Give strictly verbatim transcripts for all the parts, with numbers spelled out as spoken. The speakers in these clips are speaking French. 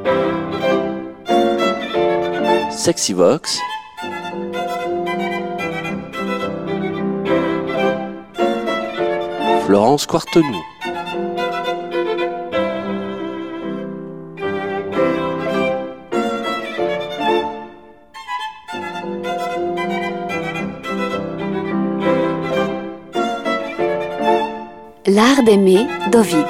Sexivox, Florence Quartenou. L'art d'aimer d'Ovide.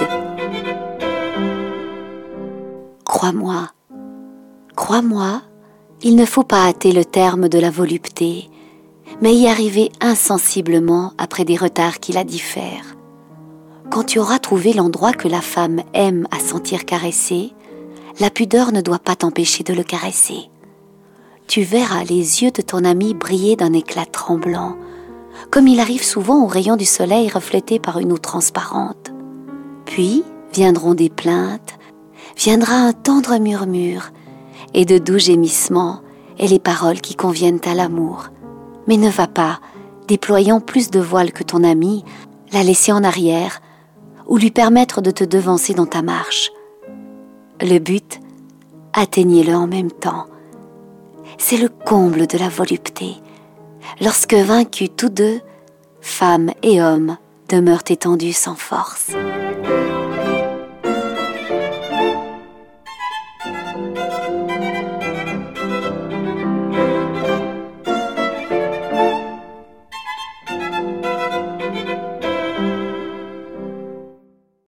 Crois-moi, crois-moi, il ne faut pas hâter le terme de la volupté, mais y arriver insensiblement après des retards qui la diffèrent. Quand tu auras trouvé l'endroit que la femme aime à sentir caresser, la pudeur ne doit pas t'empêcher de le caresser. Tu verras les yeux de ton ami briller d'un éclat tremblant, comme il arrive souvent aux rayons du soleil reflétés par une eau transparente. Puis viendront des plaintes, viendra un tendre murmure, et de doux gémissements, et les paroles qui conviennent à l'amour. Mais ne va pas, déployant plus de voile que ton ami, la laisser en arrière, ou lui permettre de te devancer dans ta marche. Le but, atteignez-le en même temps. C'est le comble de la volupté. Lorsque vaincus tous deux, femme et homme demeurent étendus sans force.